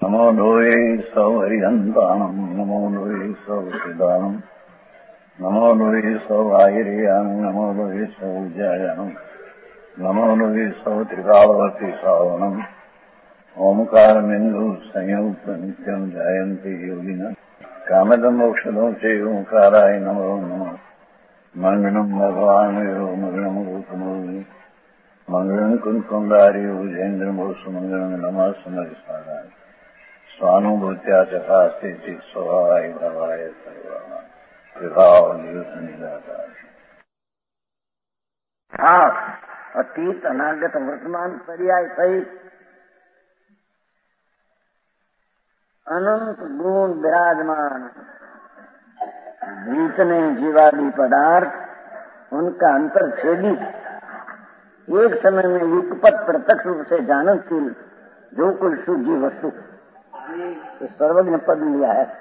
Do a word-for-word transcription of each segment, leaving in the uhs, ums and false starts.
नमो लोये सौहरिहन्ताणम् नमो लोये सौसिदानम् नमो लोये सौभागिर्यानम् नमो लोये सौविजयानम् नमो लोये सौत्रिकावती सावनम् ओंकारमिन्दु संयुक्त नित्यम् जायन्ति योगिनः कामदम् मोक्षदम् च ओंकाराय नमो नमः मङ्गलम् भगवान् यो मङ्गलम् रूपमोहि मङ्गलम् कुन्कुण्डारि भुजेन्द्रमोसु मङ्गलम् नमः समरिसाराय स्वानुभूत्या चकास्ते चित् स्वभावाय भवाय सर्वाः विभाव निदाता। आप अतीत अनागत वर्तमान पर्याय सहित अनंत गुण विराजमान जितने जीवादि पदार्थ उनका अंतरछेदी एक समय में युगपत प्रत्यक्ष रूप से जाननशील जो कुछ शुद्धि वस्तु तो सर्वज्ञ पद लिया है।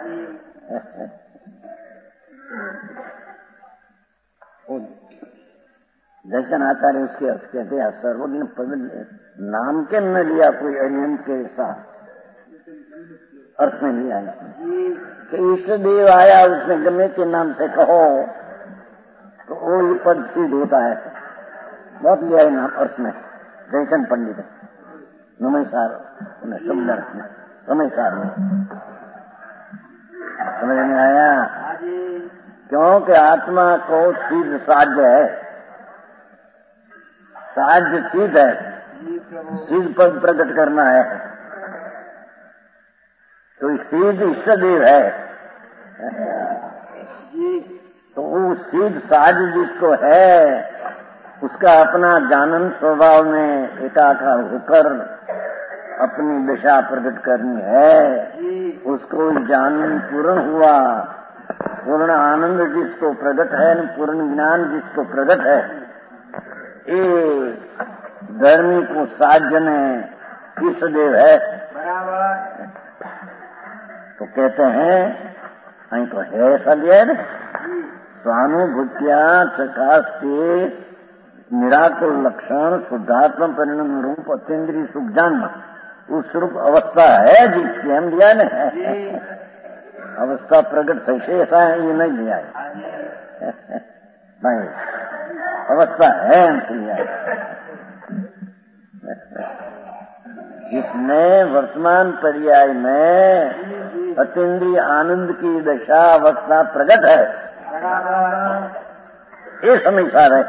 दर्शन आचार्य उसके अर्थ कहते हैं सर्वज्ञ पद नाम के न लिया कोई अरियंत के साथ अर्थ में लिया है कि इष्ट देव आया उसने गमे के नाम से कहो तो वो ये पद सिद्ध होता है। बहुत लिया है नाम अर्थ में जयचंद पंडित नमस्कार शब्द अर्थ में समय सार में समझ में आया। क्योंकि आत्मा को सिद्ध साध्य है, साध्य सिद्ध है, सिद्ध पद प्रकट करना है तो सिद्ध इष्ट देव है तो वो सिद्ध साध्य जिसको है उसका अपना जानन स्वभाव में एकाकार होकर अपनी दिशा प्रकट करनी है। उसको जानन पूर्ण हुआ, पूर्ण आनंद जिसको प्रकट है, पूर्ण ज्ञान जिसको प्रकट है, ये धर्मी को साध्य ने किस देव है बराबर। तो कहते हैं अं तो है ऐसा दिया है स्वानुभूत्या चकास्ते निराकुल लक्षण शुद्धात्म परिणाम रूप अत्यंद्रीय सुख जानना उस रूप अवस्था है जिसकी हम लिया ने अवस्था प्रकट सही ऐसा है ये नहीं लिया है नहीं अवस्था है हमसे लिया है। जिसने वर्तमान पर्याय में अतीन्द्रिय आनंद की दशा अवस्था प्रकट है ये समीक्षा है।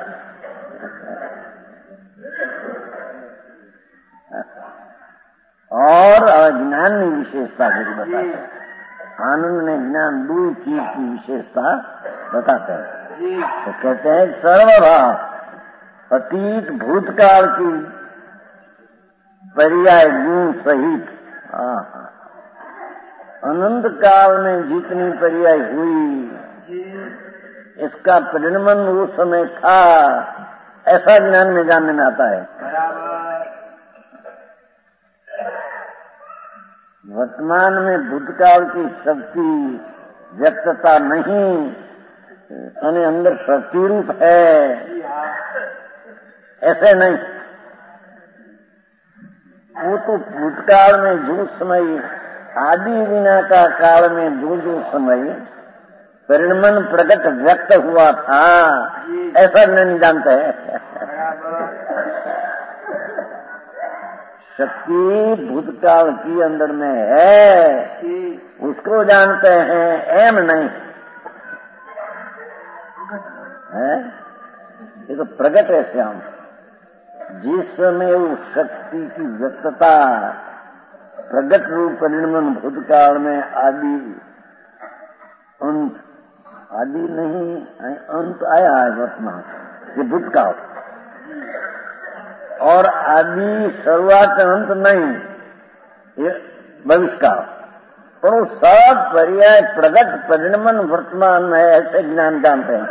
और ज्ञान की विशेषता भी बताते हैं। आनंद ने ज्ञान दो चीज की विशेषता बताते हैं तो कहते हैं सर्वभाव अतीत भूतकाल की पर्याय गुण सहित अनंत काल में जितनी पर्याय हुई इसका परिणमन उस समय था ऐसा ज्ञान में जानने में आता है। वर्तमान में भूतकाल की शक्ति व्यक्तता नहीं यानी अंदर शक्ति रूप है ऐसे नहीं। वो तो भूतकाल में जो समय आदि विना का काल में जो जो समय परिणमन प्रकट व्यक्त हुआ था ऐसा नहीं जानते हैं। शक्ति भूतकाल की अंदर में है उसको जानते हैं एम नहीं है। ये तो प्रकट है श्याम जिसमें उस शक्ति की व्यक्तता प्रगट रूप परिणमन भूतकाल में आदि अंत आदि नहीं अंत आया है वर्तमान ये भूतकाल और आदि शुरुआत अंत नहीं ये भविष्यकाल और सब पर्याय प्रगट परिणमन वर्तमान में ऐसे ज्ञान जानते हैं।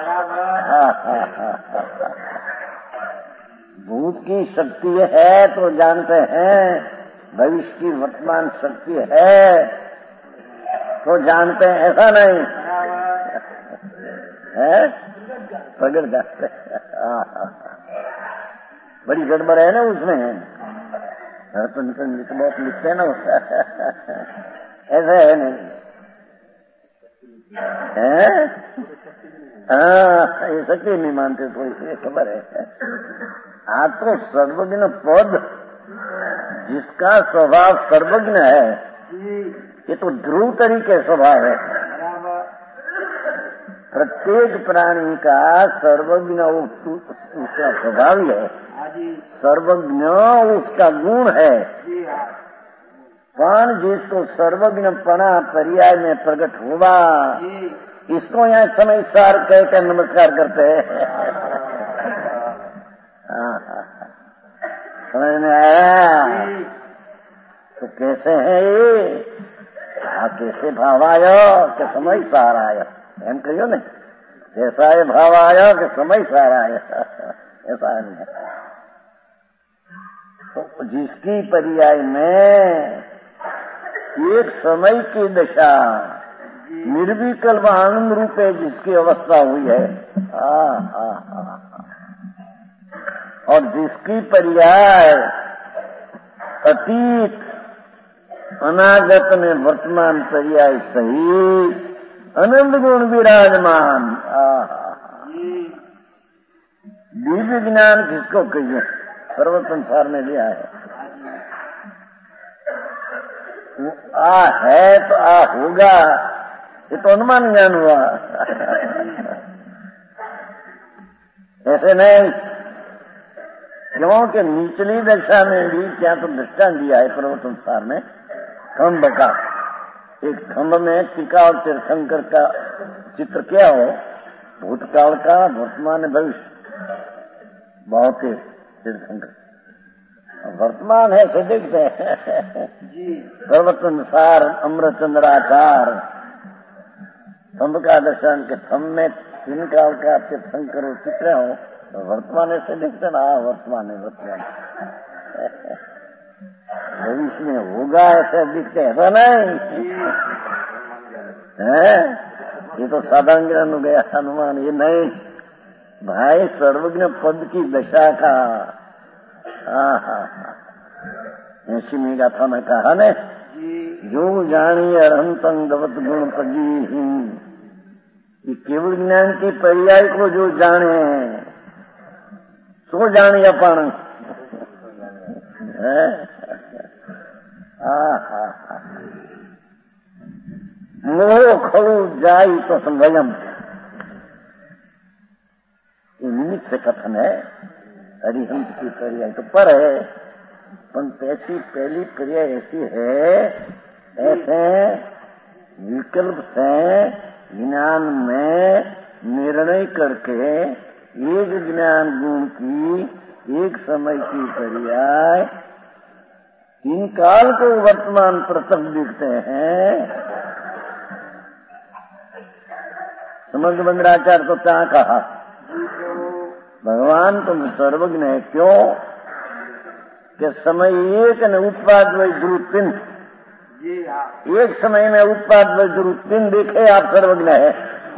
भूत की शक्ति है तो जानते हैं, भविष्य की वर्तमान शक्ति है तो जानते हैं ऐसा नहीं है प्रगट जानते हैं। बड़ी गड़बड़ है ना उसमें हरचंद जी तो बहुत लिखते हैं ना ऐसा है नहीं है? हाँ, ये सच्ची नहीं मानते तो इसलिए खबर है। आज तो सर्वज्ञ पद जिसका स्वभाव सर्वज्ञ है, ये तो ध्रुव तरीके स्वभाव है। प्रत्येक प्राणी का सर्वज्ञ उसका स्वभाव ही है, सर्वज्ञ उसका गुण है। पण जिसको सर्वज्ञपणा पर्याय में प्रकट हुआ, इसको यहाँ समय सार कहकर नमस्कार करते हैं। समझ में आया? तो कैसे है ये? आ कैसे भाव आयो कि समय सार आयो, एम कहियो ने, कैसा ये भाव आयो कि समय सार आयो, ऐसा नहीं है। तो जिसकी पर्याय में एक समय की दशा निर्विकल्प आनंद रूप है, जिसकी अवस्था हुई है, आ, आ, आ, आ। और जिसकी पर्याय अतीत अनागत में वर्तमान पर्याय सही अनंत गुण विराजमान, दिव्य ज्ञान किसको कहिए, सर्व संसार में लिया है। आ है तो आ होगा, ये तो अनुमान ज्ञान हुआ। ऐसे नहीं, क्योंकि निचली दशा में भी क्या तो दृष्टांत दिया है पर्वत संसार में। खंभ का, एक खंभ में टीका और तीर्थंकर का चित्र क्या हो, भूतकाल का, वर्तमान भविष्य, बहुत ही तीर्थंकर वर्तमान है से देखते हैं। पर्वत अनुसार अमृत चंद्राकार खंभ का दर्शन के खंभ में तीन काल का तीर्थंकर चित्र हो, तो वर्तमान ऐसे देखते ना, वर्तमान है वर्तमान भविष्य में होगा ऐसे दिखते, ऐसा नहीं है। ये तो साधारण ज्ञान हो गया, अनुमान। ये नहीं भाई, सर्वज्ञ पद की दशा का। हाँ हाँ ऐसी गाथा में कहा ने, जो जानी अरहंतं गवत गुण पजी, ये केवल ज्ञान की पर्याय को जो जाने सो जानी अपन है। मोह खड़ू जाई तो संभयम, ये निमित्त से कथन है। अरिहंत की पर्याय तो पर है, परंतु ऐसी पहली पर्याय ऐसी है, ऐसे विकल्प से ज्ञान में निर्णय करके एक ज्ञान गुण की एक समय की पर्याय तीन काल को वर्तमान प्रथम दिखते हैं। समग्र मंगलाचार्य तो क्या कहा, भगवान तुम सर्वज्ञ है, क्यों कि समय एक न उत्पाद व ध्रुव, एक समय में उत्पाद व ध्रुव देखे आप सर्वज्ञ है।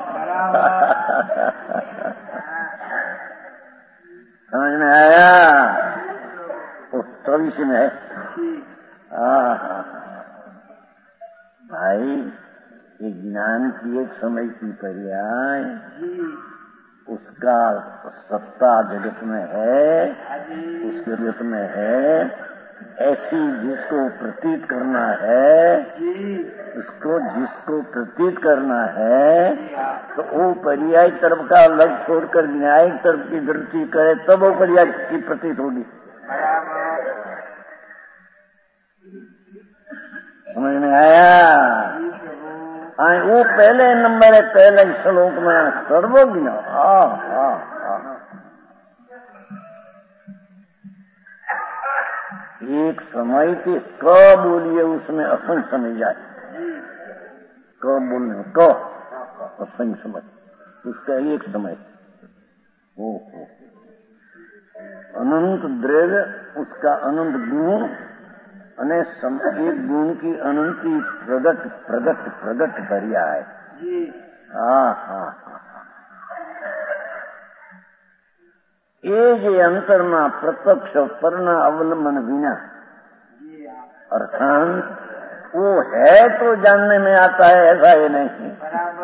समझ में आया? उस भविष्य में है। भाई ये ज्ञान की एक समय की पर्याय उसका सत्ता जगत में है, उस जगत में है, ऐसी जिसको प्रतीत करना है, उसको जिसको प्रतीत करना है, तो वो पर्याय तरफ का अलग छोड़कर न्यायिक तरफ की दृष्टि करे, तब वो पर्याय की प्रतीत होगी। समझ में आया? हाँ, वो पहले नंबर है, पहले श्लोक में सर्वज्ञ। हाँ हाँ हाँ, एक समय की क बोलिए, उसमें असंग समझ जाए। क बोलने क असंग समझ, उसका एक समय। ओ हो, अनंत द्रव्य, उसका अनंत गुण, અને એક ગુણ की अनंती प्रगट प्रगट प्रगट पर्याय। हाँ हाँ हाँ, ये जे अंतर में प्रत्यक्ष पરના अवलंबन विना और अंत वो है तो जानने में आता है, ऐसा ही नहीं।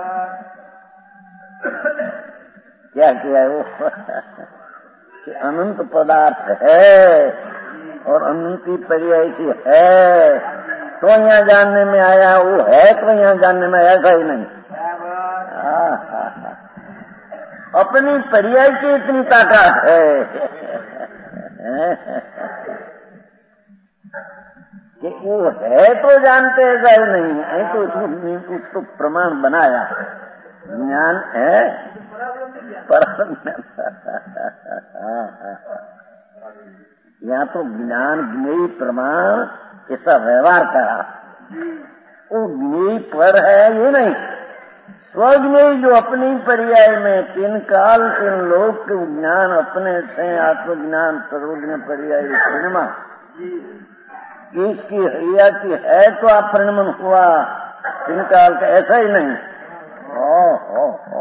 क्या किया है वो कि अनंत पदार्थ है और अनंती पर्यायसी है, तो यहाँ जानने में आया, वो है तो यहाँ जानने में आया, ऐसा ही नहीं। अपनी पर्याय की इतनी ताकत है कि वो है तो जानते, ऐसा ही नहीं है, तो उसको उसको प्रमाण बनाया। ज्ञान है परम यहाँ तो ज्ञान ज्ञेय प्रमाण ऐसा व्यवहार करा, वो ज्ञेय पर है ये नहीं, स्वज्ञेय जो अपनी पर्याय में तीन काल तीन लोक के ज्ञान अपने से आत्मज्ञान सर्वज्ञ पर्याय पूर्णिमा इसकी हरियाती है तो आप परिणमन हुआ तीन काल का, ऐसा ही नहीं। ओ हो हो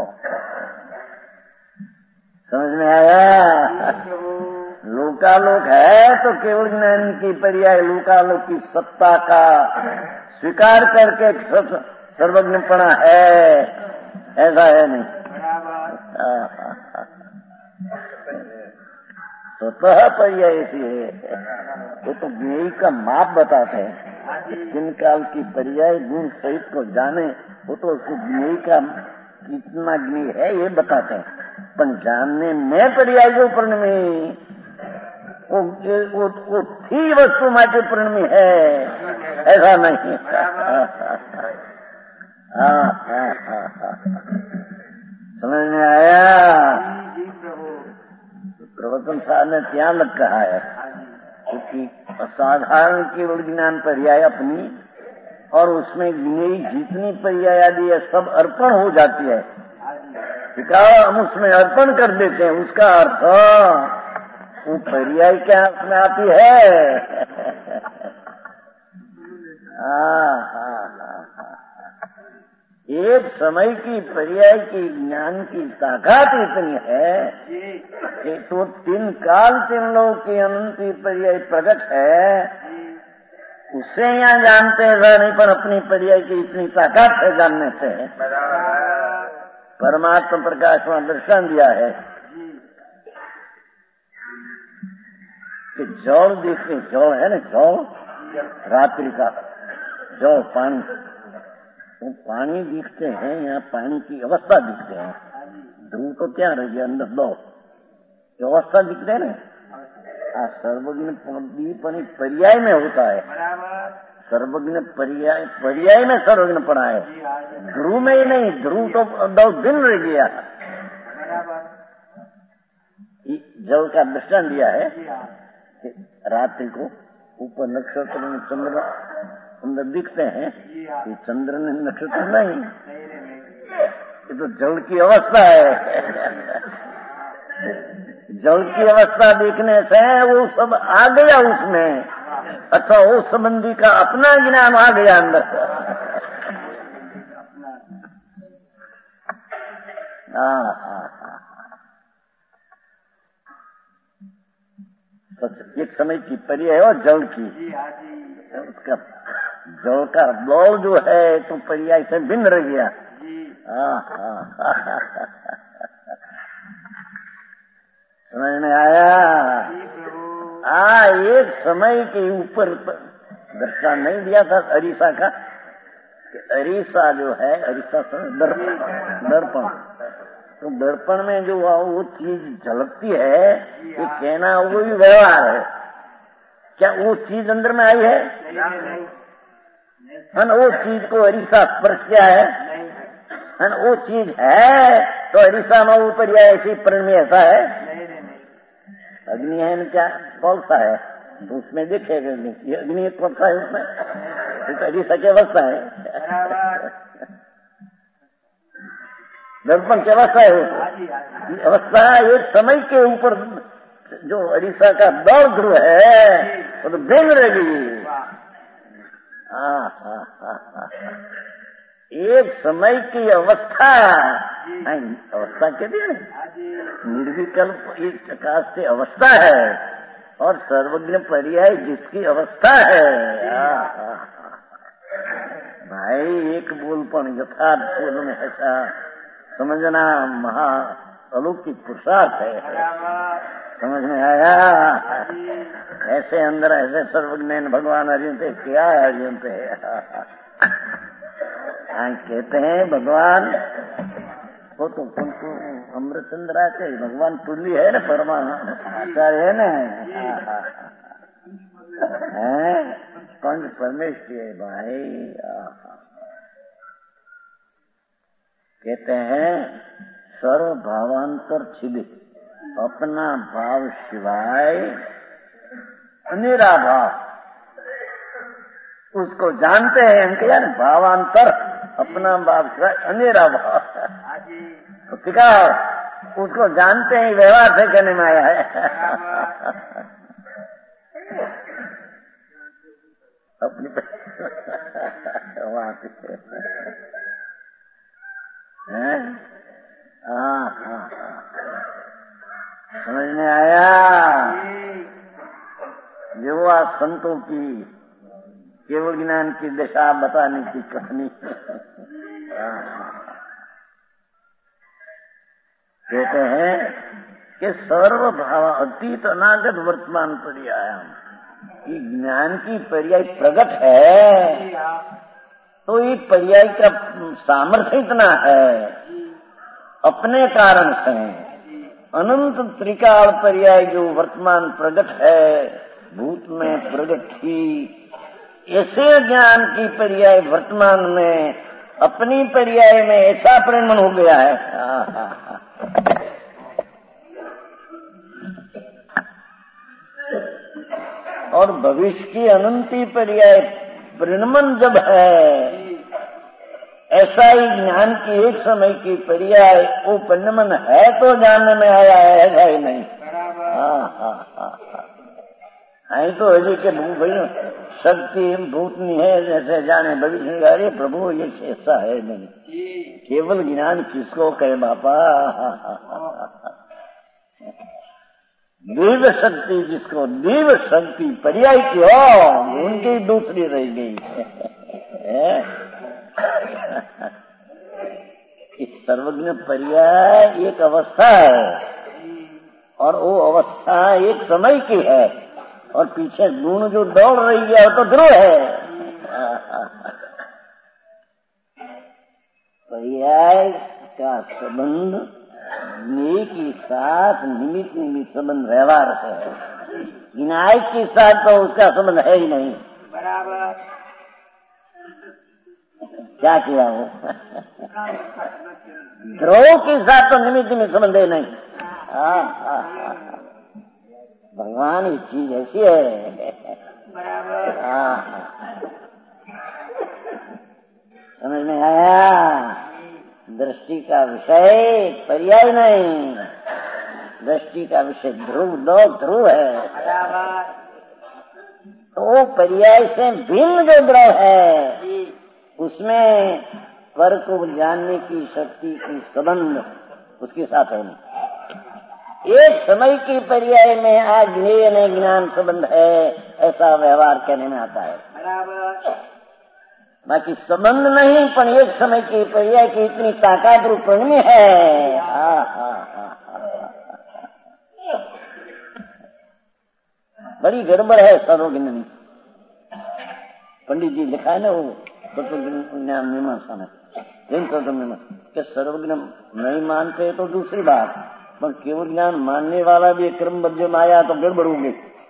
समझ में आया? लोकालोक है तो केवल ज्ञान की पर्याय लोकालोक की सत्ता का स्वीकार करके सर्वज्ञपणा है, ऐसा है नहीं। स्वतः पर्याय ऐसी है, वो तो ज्ञेय का माप बताते हैं। जिन काल की पर्याय गुण सहित को जाने, वो तो उस ज्ञेय का कितना ज्ञेय है ये बताते हैं, पर जानने में पर्याय जो पूर्ण में वो, वो, वो थी वस्तु माटे पूर्ण में है, ऐसा नहीं। हाँ हाँ हाँ हाँ समझ में आया? प्रवचन साहब ने ત્યાં लग कहा है क्योंकि असाधारण केवल ज्ञान पर्याय अपनी और उसमें ज्ञेय जितनी पर्याय आदि है सब अर्पण हो जाती है, हम उसमें अर्पण कर देते हैं। उसका अर्थ वो पर्याय क्या उसमें आती है? हाँ हाँ हाँ एक समय की पर्याय की ज्ञान की ताकत इतनी है कि तो तीन काल तीन लोग की अनंती पर्याय प्रकट है, उससे यहाँ जानते हैं नहीं, पर अपनी पर्याय की इतनी ताकत है जानने से। परमात्मा प्रकाश में दर्शन दिया है कि जल देखते, जल है ना, जल रात्रि का जल पानी, वो पानी दिखते हैं, यहाँ पानी की अवस्था दिखते हैं, ध्रुव तो क्या रह गया अंदर दो अवस्था दिखते हैं ना। सर्वज्ञ दीपनी पर्याय में होता है, सर्वज्ञ पर्याय पर्याय में सर्वज्ञ पड़ा है, ध्रुव में ही नहीं, ध्रुव तो दो दिन रह गया। जल का दृष्टान दिया है कि रात्रि को ऊपर नक्षत्र में चंद्र अंदर दिखते हैं, ये चंद्र ने नक्षत्र नहीं, ये तो जल की अवस्था है। जल की अवस्था देखने से वो सब आ गया उसमें, अथवा वो संबंधी का अपना ज्ञान आ गया अंदर। हाँ हाँ हाँ एक समय की पर्याय है और जल की, उसका जल का बॉल जो है तो पर्याय से भिन्न रह गया। समझ में आया? आ एक समय के ऊपर दृष्टान नहीं दिया था अरीसा का, कि अरीसा जो है, अरीसा दर्पण दर्पण तो दर्पण में जो वो चीज झलकती है, ये कहना वही व्यवहार है। क्या वो चीज अंदर में आई है? है वो चीज को अरीसा स्पर्श किया है, है वो चीज है तो अरीसा में ऊपर या ऐसी परिणमी ऐसा है। अग्नि है न क्या कौन सा है तो उसमें देखेगा अग्नि, ये अग्नि कौन सा है उसमें, तो अरीसा की अवस्था है, दर्पण की अवस्था है। वो अवस्था एक समय के ऊपर जो अरीसा का दौड़ ध्रुव है वो तो बेंग रहेगी। एक समय की अवस्था, अवस्था कहते हैं निर्विकल्प एक प्रकार से अवस्था है, और सर्वज्ञ पर्याय जिसकी अवस्था है। भाई एक बोलपण यथार्थ बोल में ऐसा समझना महा अलौकिक पुरुषार्थ है। समझ में आया? ऐसे अंदर ऐसे सर्वज्ञ भगवान अर्जुन पे क्या है? अर्जुन पे कहते हैं भगवान वो तो उनको अमृतचंद्रा के भगवान तुल्य है ना, परमात्मा आचार्य है ना, है पंच परमेश्वर है भाई। कहते हैं सर्व भावांतर छिदे, अपना भाव शिवाय अनेरा भाव, उसको जानते हैं हम क्या भावांतर, अपना भाव शिवाय अनेरा भाव। तो टिका उसको जानते हैं, व्यवहार से कहने में आया है। अपनी वहां से हाँ हाँ समझ में आया? जो आज संतों की केवल ज्ञान की दिशा बताने की कथनी कहते हैं कि सर्व भाव अतीत अनागत वर्तमान पर्याय, ये ज्ञान की पर्याय प्रगट है तो ये पर्याय का सामर्थ्य इतना है अपने कारण से। अनंत त्रिकाल पर्याय जो वर्तमान प्रगट है, भूत में प्रगट थी, ऐसे ज्ञान की पर्याय वर्तमान में अपनी पर्याय में ऐसा परिणमन हो गया है। और भविष्य की अनंती पर्याय परिणमन जब है, ऐसा ही ज्ञान की एक समय की पर्याय वो परिणमन है तो जानने में आया है, ऐसा ही नहीं। हाँ हाँ हाँ आई तो हजी के भाई शक्ति भूतनी है जैसे जाने भविष्य। अरे प्रभु ये ऐसा है नहीं, केवल ज्ञान किसको कहे बापा? दिव्य शक्ति जिसको दिव्य शक्ति पर्याय की हो, उनकी दूसरी रह गई है। इस सर्वज्ञ पर्याय एक अवस्था है और वो अवस्था एक समय की है और पीछे गुण जो दौड़ रही है वो तो ध्रुव है। पर्याय का संबंध न्याय के साथ निमित्त निमित्त संबंध व्यवहार से है, न्याय के साथ तो उसका संबंध है ही नहीं। बराबर क्या किया वो? ध्रुव के साथ तो निमित्त निमित्त संबंध है नहीं। हाँ हाँ भगवान ये चीज ऐसी है। बराबर हाँ समझ में आया? दृष्टि का विषय पर्याय नहीं, दृष्टि का विषय ध्रुव, दो ध्रुव है। तो पर्याय से भिन्न जो द्रव है उसमें पर को जानने की शक्ति की संबंध उसके साथ है नहीं। एक समय की पर्याय में अज्ञेय में ज्ञान संबंध है, ऐसा व्यवहार कहने में आता है। बराबर बाकी संबंध नहीं, पर एक समय की पर्याय की इतनी ताकत रूप में है। हा, हा, हा, हा, हा। बड़ी गड़बड़ है सर्वज्ञानी। पंडित जी लिखा है ना वो ज्ञान मीमांसा में, जैन तत्व मीमांसा के सर्वज्ञ नहीं मानते तो दूसरी बात, पर केवल ज्ञान मानने वाला भी क्रमबद्ध में आया तो गड़बड़ होगी।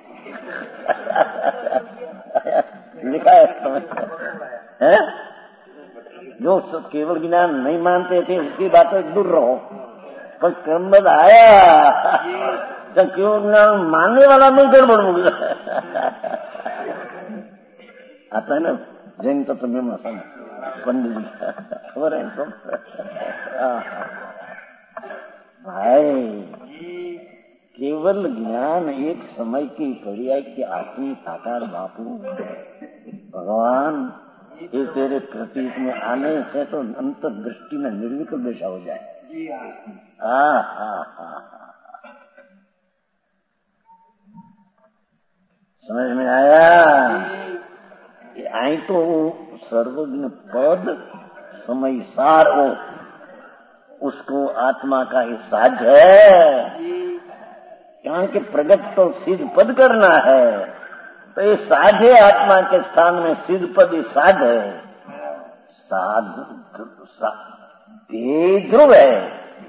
लिखा है है जो केवल ज्ञान नहीं मानते थे उसकी बात तो दूर रहो, पर क्रमबद्ध आया तो केवल ज्ञान मानने वाला में गड़बड़ हो गया। आता है ना जैन तत्व मीमांसा में पंडित जी खबर है सब। भाई केवल ज्ञान एक समय की पर्याय की आत्मी साकार बापू भगवान ये तेरे प्रतीक में आने से तो अंतर्दृष्टि में निर्विकल्प दिशा हो जाए। हाँ हाँ हाँ समझ में आया? आई तो सर्वज्ञ पद समय सार हो, उसको आत्मा का ही साध्य है। क्योंकि प्रगट तो सिद्ध पद करना है, तो ये साध्य आत्मा के स्थान में सिद्ध पद ही साध्य है। साध सा, ध्रुव है,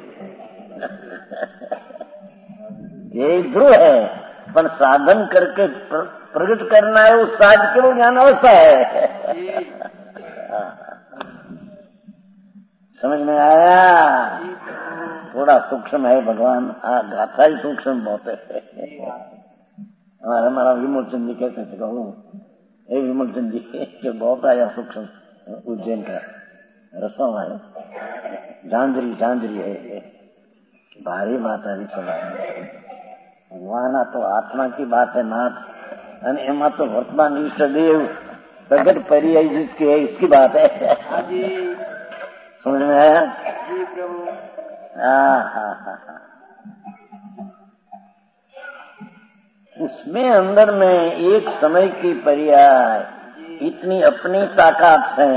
ये ध्रुव है, पर साधन करके प्र, प्रगट करना है, वो साध केवल ज्ञान अवस्था है। समझ में आया? थोड़ा सूक्ष्म है भगवान, गाथा ही सूक्ष्म बहुत है। हमारा हमारा विमल चंद जी कहते थे, कहूँ ये विमल चंद जी के बहुत आया सूक्ष्म, उज्जैन का रसम है, झांझरी झांझरी है, भारी बात है। भगवान तो आत्मा की बात है नाथ, અને એમાં તો વર્તમાન ઈષ્ટદેવ પ્રગટ पर्याय जिसकी है इसकी बात है। समझ में आया? जी प्रभु। हाँ हाँ हाँ हाँ। उसमें अंदर में एक समय की पर्याय इतनी अपनी ताकत से,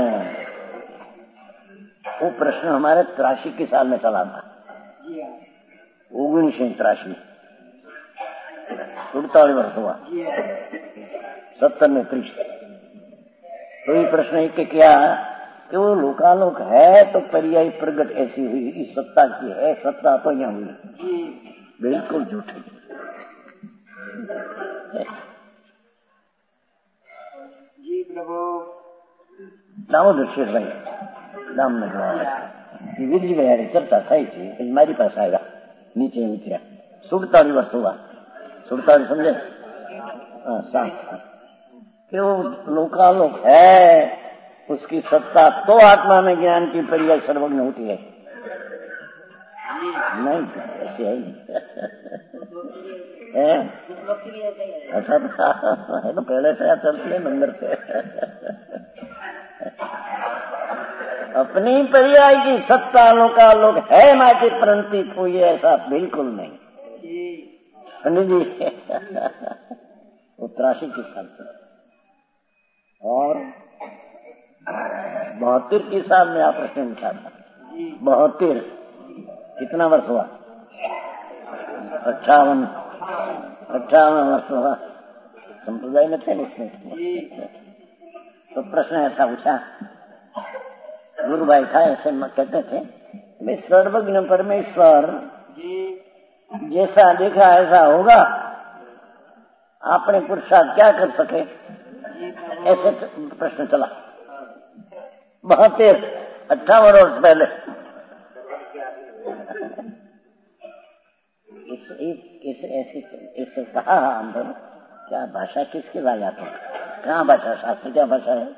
वो प्रश्न हमारे त्रासी के साल में चला था, ओगनीस त्रासी सुड़तालीस वर्ष हुआ, सत्तर में त्रिश। तो ये प्रश्न एक के क्या कि वो लोकालोक है तो पर्याय प्रगट ऐसी हुई, इस सत्ता की है, सत्ता तो यहाँ हुई, बिल्कुल झूठी। जी प्रभु। दामोदर शेठ भाई दाम में વીરજી ભાઈ ચર્ચા થઈ છે, મારી પાસે આવ્યા, નીચે ઉતર્યા, સુડતાલીસ વર્ષ हुआ, सुड़तालीस समझे? हाँ सात। कि वो लोकालोक है, उसकी सत्ता तो आत्मा में ज्ञान की पर्याय सर्वज्ञ होती है। नहीं ऐसी है ही। अच्छा है तो पहले से चलती है नंबर से। अपनी पर्याय की सत्ता लोकालोक है ना कि प्रंतित हुई, ऐसा बिल्कुल नहीं। पंडित जी उत्तराशी के साथ और बहत्तर के साल में आप प्रश्न उठा था, बहत्तर कितना वर्ष हुआ? अट्ठावन अट्ठावन वर्ष हुआ, संप्रदाय में थे उसमें। तो प्रश्न ऐसा पूछा, गुरु भाई था ऐसे कहते थे, मैं सर्वज्ञ परमेश्वर जैसा देखा ऐसा होगा, आपने पुरुषार्थ क्या कर सके, ऐसे प्रश्न चला बहत्तर अट्ठावन वर्ष पहले। इस एक इस ऐसे इससे कहा अंदर क्या भाषा किसके लाया था, कहाँ भाषा, शास्त्र क्या भाषा है?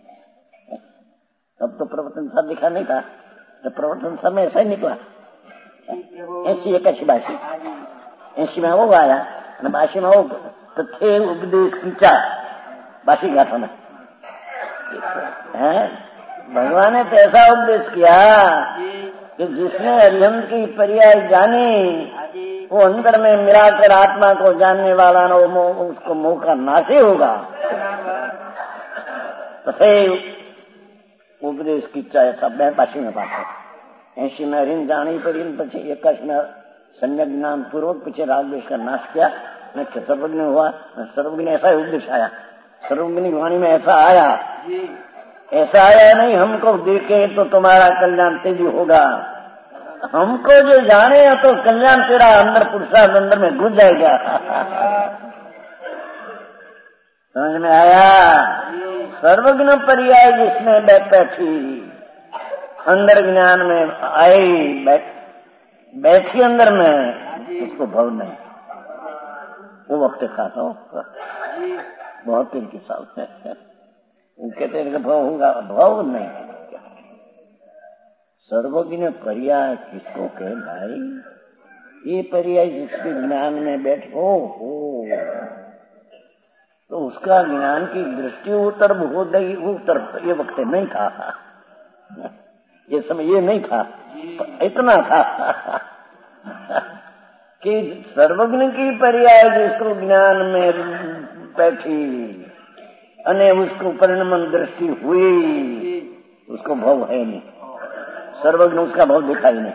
तब तो प्रवर्तन सब लिखा नहीं था, तो प्रवर्तन समय ऐसा ही निकला। ऐसी एकाशी बाशी ऐसी में वो आया, बाशी में वो तथ्य उपदेश कीचा बाशी गाठों में है। भगवान ने तो ऐसा उपदेश किया कि जिसने अरिहंत की पर्याय जानी, वो अंदर में मिलाकर आत्मा को जानने वाला ना, वो उसको मोह का नाश होगा। तथे उपदेश कीचा ऐसा मैं बाशी में पाता। ऐसी में ऋण जानी पर इन पीछे एकाश में सम्यक ज्ञान पूर्वक पीछे रागद्वेष का नाश किया, मैं सर्वज्ञ हुआ। सर्वज्ञ ऐसा ही उपदेश आया, सर्वज्ञ वाणी में ऐसा आया, ऐसा आया नहीं हमको देखे तो तुम्हारा कल्याण तेजी होगा, हमको जो जाने तो कल्याण तेरा अंदर पुरुषार्थ अंदर में घुस जाएगा। समझ में आया? सर्वज्ञ पर्याय जिसमें बैठी अंदर ज्ञान में आई, बैठ, बैठी अंदर में, उसको भव नहीं। वो वक्त खाता हो बहुत तीन के साल से कहते हैं भव होगा, भव नहीं। सर्वज्ञ पर्याय किसको कहे भाई? ये पर्याय जिसके ज्ञान में बैठो हो तो उसका ज्ञान की दृष्टि उत्तर हो गई, उत्तर ये वक्त नहीं था, ये समय ये नहीं था, इतना था कि सर्वज्ञ की पर्याय जिसको ज्ञान में बैठी अने उसको परिणमन दृष्टि हुई, उसको भाव है नहीं, सर्वज्ञ उसका भाव दिखाई नहीं।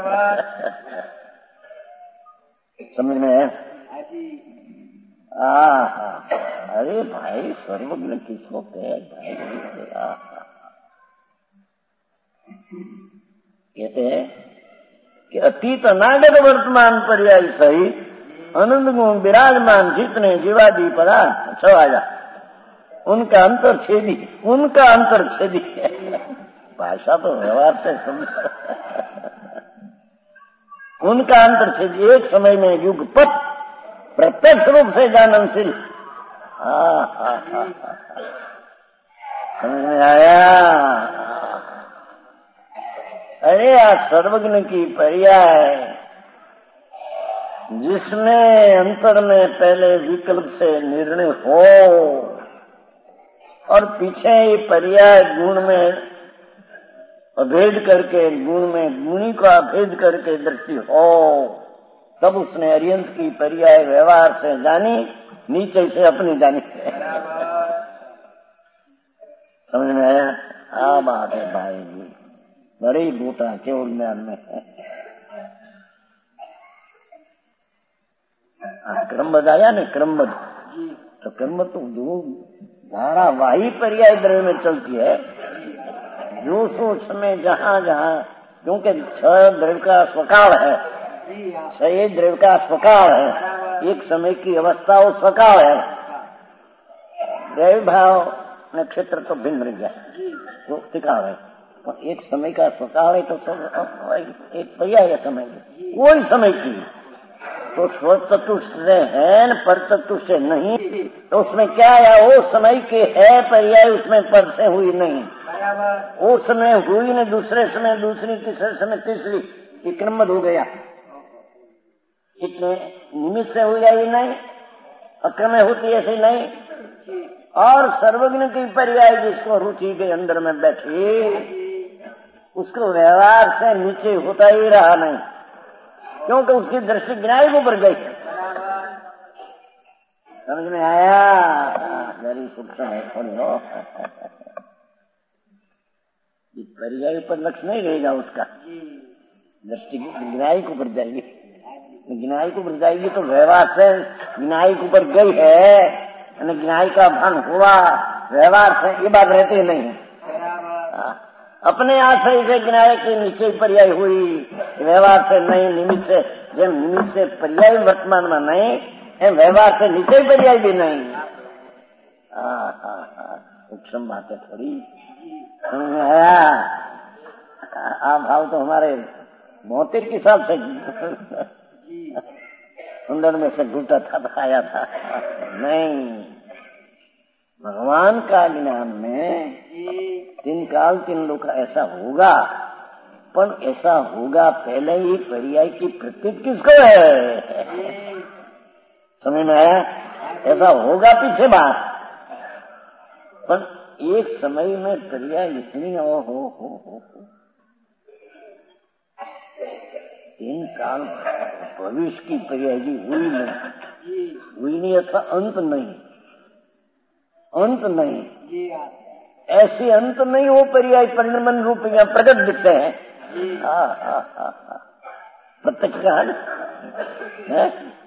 समझ में है? आहा, अरे भाई सर्वज्ञ किसको कहे भाई? कहते हैं कि अतीत अनागत वर्तमान पर्याय सही आनंद गुण विराजमान जितने जीवादि पदार्थ छवाया उनका अंतर छेदी, उनका अंतर छेदी। भाषा तो व्यवहार से समझ, उनका अंतर छेदी। एक समय में युगपत प्रत्यक्ष रूप से जाननशील। समझ में आया? अरे आज सर्वज्ञ की पर्याय जिसमें अंतर में पहले विकल्प से निर्णय हो और पीछे ये पर्याय गुण में अभेद करके, गुण में गुणी का अभेद करके दृष्टि हो, तब उसने अरियंत की पर्याय व्यवहार से जानी, नीचे से अपनी जानी। समझ में आया? आ बात है भाई जी, बड़ी बूटा केवल ज्ञान में है। क्रमबद्ध आया न, क्रमबद्ध तो क्रमबद्ध तो दो धारावाही पर्याय द्रव्य में चलती है। जो सो समय जहां जहां, क्योंकि छह द्रव्य का स्वकाल है, छह द्रव्य का स्वकाल है, एक समय की अवस्था वो स्वकाल है। द्रव्य भाव नक्षत्र तो भिन्न रह गया, वो टिकाव है, और एक समय का स्वकाल है तो सब एक पर्याय है समय की, वही समय की। तो स्व चतुष्ट से है, पर चतुष्ट से नहीं, तो उसमें क्या है? वो समय के है पर्याय, उसमें पर से हुई नहीं, वो समय हुई नहीं, दूसरे समय दूसरी, तीसरे समय तीसरी, ये क्रमबद्ध हो गया। इतने निमित्त से हुई है नहीं, अक्रम में होती ऐसे नहीं। और सर्वज्ञ की पर्याय जिसको रुचि के अंदर में बैठी, उसको व्यवहार से नीचे होता ही रहा नहीं, क्योंकि उसकी दृष्टि गिनाई के ऊपर गई। समझ में आया? मेरी सूक्ष्म है थोड़ी हो। पर्याय पर लक्ष्य नहीं रहेगा उसका, दृष्टि गिनाई के ऊपर जाएगी। गिनाई को ऊपर जाएगी तो व्यवहार से गिनाई के ऊपर गई है, गिनाई का भंग हुआ, व्यवहार से ये बात रहती नहीं। अपने आश्रय से गिनाई के नीचे पर्याय हुई, व्यवहार से नहीं, निमित्त से। जब निमित्त से पर्याय वर्तमान में नहीं, व्यवहार से नीचे पर्याय भी नहीं। सूक्ष्म बातें थोड़ी समझ में आया? आ भाव तो हमारे भौतिक के हिसाब से अंदर में से घुटा था, आया था नहीं। भगवान का ज्ञान में तीन काल तीन लोक ऐसा होगा, पर ऐसा होगा पहले ही पर्याय की प्रतीक किसको है? समझ में आया? ऐसा होगा पीछे बात, पर एक समय में पर्याय इतनी हो हो हो हो तीन काल भविष्य की पर्याय जी हुई नहीं, हुई नहीं अथवा अंत नहीं, अंत नहीं, ऐसे अंत नहीं हो पर्याय परिणमन रूप या प्रकट दिखते हैं। प्रत्यक्ष कहा है?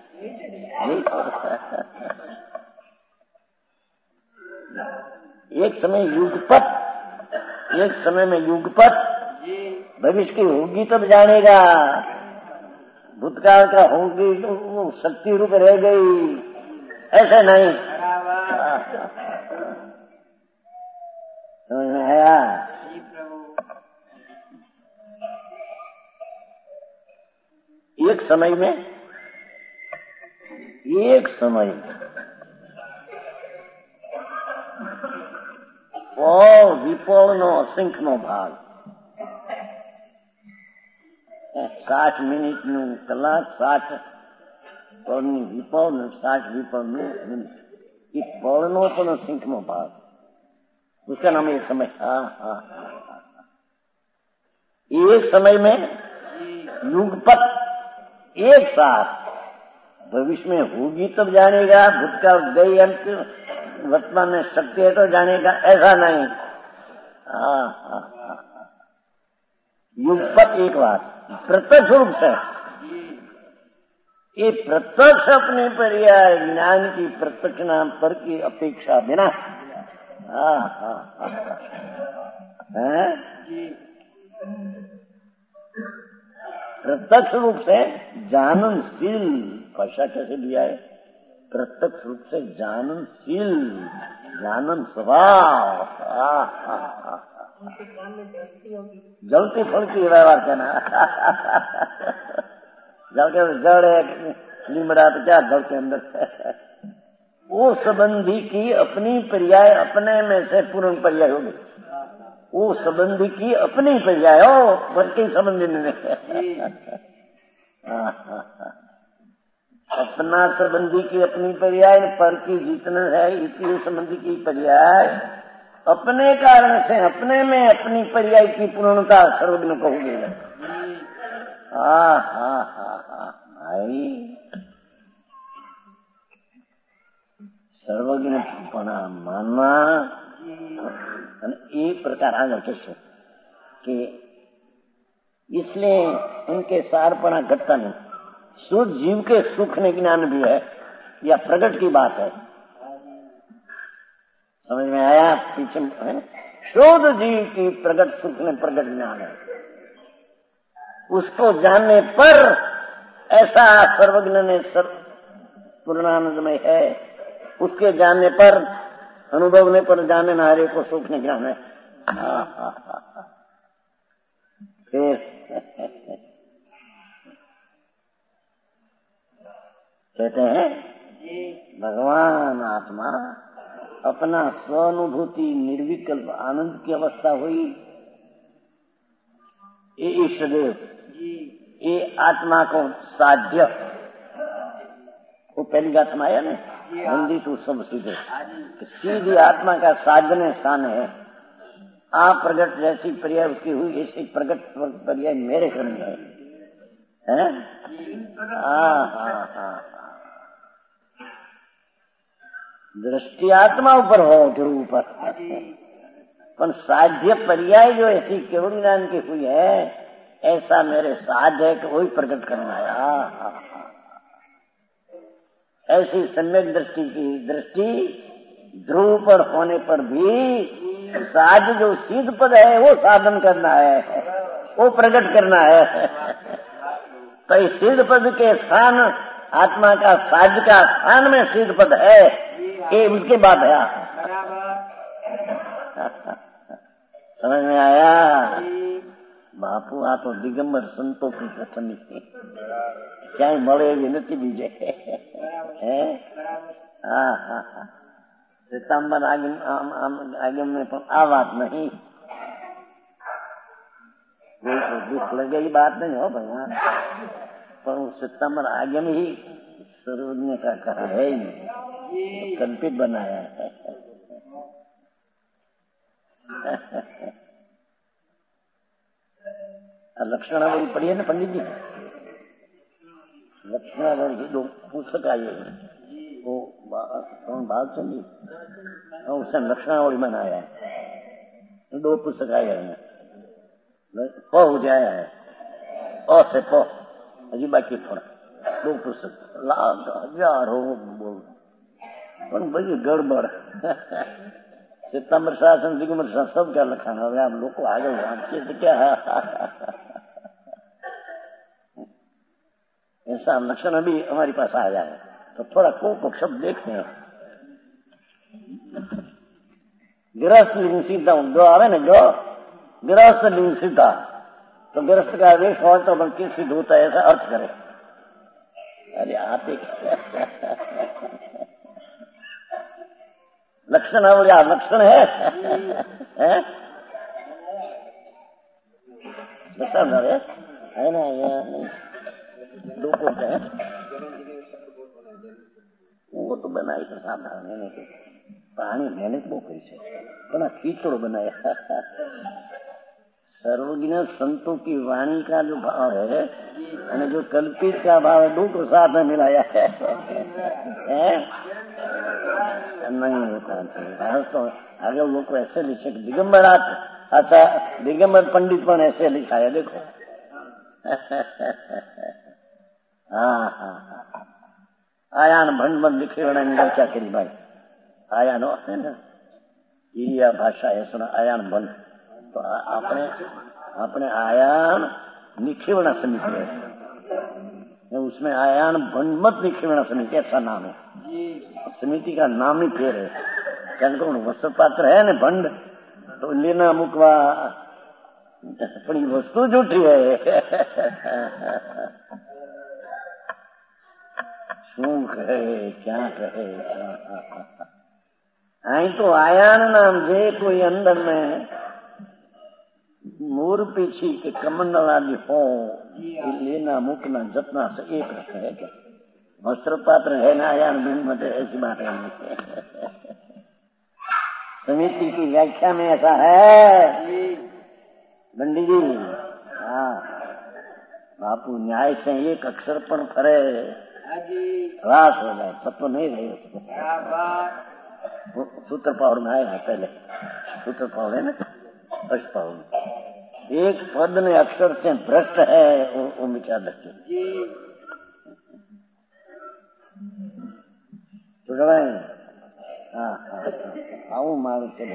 एक समय युगपत, एक समय में युगपत, भविष्य की होगी तब जानेगा, भूतकाल का होगी तो शक्ति रूप रह गई, ऐसे नहीं। समझ में आया? एक समय में, एक समय और विपौलनो असिंखनो भाग, साठ मिनिट નું કલાક, સાઠ પળની વિપૌલ, સાઠ વિપૌલનું મિનિટ, ये पौलनो પણ અસિંખનો ભાગ, उसका नाम एक समय। हाँ हाँ एक समय में युगपत एक साथ भविष्य में होगी तब जानेगा, भूतकाल गई अंत वर्तमान में शक्ति है तो जानेगा, ऐसा नहीं। हाँ हाँ हाँ, युगपत एक बात प्रत्यक्ष रूप से, ये प्रत्यक्ष अपने पर्याय ज्ञान की प्रत्यक्ष नाम पर की अपेक्षा बिना। हाँ हाँ हाँ, प्रत्यक्ष रूप से जाननशील, भाषा कैसे दिया है, प्रत्यक्ष रूप से जाननशील, जानन स्वभाव। जलती फलती व्यवहार करना, जल के जड़ है लिमड़ा तो क्या जल के अंदर, वो संबंधी की अपनी पर्याय अपने में से पूर्ण पर्याय होगी, वो संबंधी की अपनी पर्याय हो, बल्कि संबंधी नहीं। अपना संबंधी की अपनी पर्याय, पर की जितना है इतनी संबंधी की पर्याय, अपने कारण से अपने में अपनी पर्याय की पूर्णता सर्वज्ञ कहोगे। हाँ हाँ हाँ हाँ भाई, सर्वज्ञ पणा मानना। एक प्रकार आगे कैसे कि इसलिए उनके सारपणा घटता नहीं, शुद्ध जीव के सुख ने ज्ञान भी है, या प्रकट की बात है, समझ में आया? पीछे है शुद्ध जीव की प्रकट सुख ने प्रकट ज्ञान है, उसको जानने पर ऐसा सर्वज्ञ ने सर्व पूर्णानंदमय है, उसके जानने पर अनुभवने पर जाने नारे को सुख ने ज्ञान है। फिर कहते हैं भगवान आत्मा अपना स्वानुभूति निर्विकल्प आनंद की अवस्था हुई, ये ईष्टदेव, ये आत्मा को साध्य, वो पहली बात हम आया ना, हिंदी तो सब सीधे सीधी आत्मा का साधने स्थान है। आप प्रगट जैसी पर्याय उसकी हुई, ऐसी प्रगट पर्याय मेरे करनी है, हैं? हाँ हाँ हाँ, दृष्टि आत्मा ऊपर हो ध्रुव पर, पर साध्य पर्याय जो ऐसी केवल ज्ञान की हुई है, ऐसा मेरे साध्य है कि वही प्रकट करना है। हाँ हाँ, ऐसी सम्यक दृष्टि की दृष्टि ध्रुव पर होने पर भी साध जो सिद्ध पद है वो साधन करना है, वो प्रकट करना है। तो इस सिद्ध पद के स्थान आत्मा का साध का स्थान में सिद्ध पद है, ये उसके बाद है। समझ में आया? बापू आ तो दिगंबर संतों की कथनी क्या મળે એવી નથી બીજે। હા હા હા, सितंबर आगे में तो आ बात नहीं, कोई तो दुख लगे की बात नहीं हो भगवान, पर उस सितंबर आगे में ही सर्वज्ञ का कहा है ही नहीं, कल्पित बनाया है। लक्षणावली पढ़िए ना पंडित जी, लक्षणावली की दो पुस्तक आई है, वो कौन भागचंद जी, उसने लक्षणावली बनाया है, दो पुस्तक आए हैं, प हो जाया है, अ से प हजी बाकी थोड़ा, दो पुस्तक लाख हजार हो बोल, पर बड़ी गड़बड़। सितंबर शासन दिगंबर शासन सब क्या लखाना हो, आप लोग को आ गए हमसे तो क्या है। ऐसा लक्षण अभी हमारे पास आ जाए तो थोड़ा को को शब्द देखते हैं। गृहस्थ लिंग सीधा जो आवे ना, जो गृहस्थ लिंग सीधा, तो गृहस्थ का वेश हो तो बल्कि सिद्ध होता है, ऐसा अर्थ करे। अरे आप एक लक्षण है, बोलिए लक्षण है, है? लक्षण है ना, ये दो को है वो तो बनाई तो साधारण है, नहीं पानी मेहनत बહુ કરી છે, પણ કીચડો બનાયા सर्वज्ञ संतों की वाणी का जो भाव है અને जो कल्पित का भाव है, दो को साथ में मिलाया है, है? नहीं होता है। तो आगे लोग को ऐसे लिखे दिगंबर, अच्छा दिगंबर पंडित पण ऐसे लिखा है, देखो। हाँ हाँ आयान भंड भंड लिखे वाला अंदर क्या करी भाई, आयान है ना ये भाषा है, सुना आयान भंड। तो आपने आपने आयान निखिवना समिति है, उसमें आयान भंडमत निखिवना समिति ऐसा नाम है, समिति का नाम ही फेर है। क्या वस्त्र पात्र है ना भंड, तो लेना मुकवा अपनी वस्तु जूठी है। શું કહે ક્યાં કહે અહીં તો આયાન નામ જે કોઈ અંદર में मोर पीछी के कमंडल आदि हो, लेना मुकना जपना से एक है क्या? वस्त्र पात्र है ना आयान बिन मत, ऐसी बात है। समिति की व्याख्या में ऐसा है दंडी जी। हाँ बापू न्याय से एक अक्षर पण फरे रास हो जाए तब तो नहीं रहे उसको। सूत्र पावर में आए हैं पहले, सूत्र पावर है ना अष्ट पावर में, एक पद में अक्षर से भ्रष्ट है वो, वो मिटा दे तो हाँ हाँ आओ मार चले।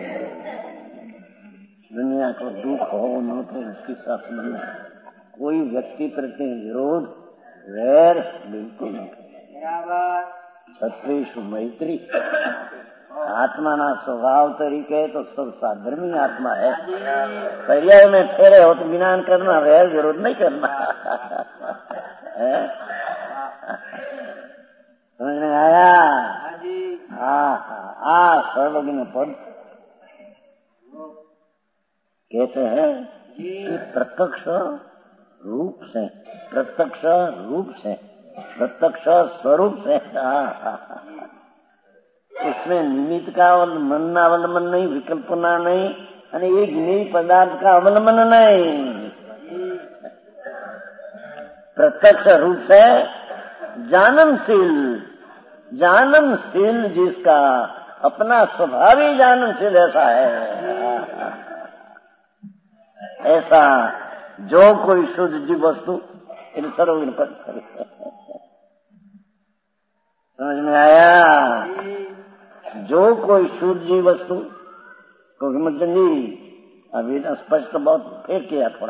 दुनिया को दुख हो न तो इसके साथ में कोई व्यक्ति प्रति विरोध वैर बिल्कुल छत्रीसु मैत्री। आत्मा ना स्वभाव तरीके तो सब साधर्मी आत्मा है, पर्याय में फेरे हो तो विनान करना, वैर विरोध नहीं करना है। समझ में आया? हाँ हाँ आ सर्वज्ञ पद कहते हैं कि प्रत्यक्ष रूप से, प्रत्यक्ष रूप से, प्रत्यक्ष स्वरूप से, उसमें निमित्त का अवलंबन अवलंबन नहीं, विकल्पना नहीं, અને एक ज्ञेय पदार्थ का अवलंबन नहीं, प्रत्यक्ष रूप से जाननशील, जाननशील जिसका अपना स्वभाव ही जाननशील ऐसा है, ऐसा जो कोई शुद्ध जीव वस्तु इन सर्वज्ञ पद करे। समझ में आया? जो कोई शुद्ध जीव वस्तु को हिम्मतचंद जी अभी स्पष्ट तो बहुत फेर किया थोड़ा।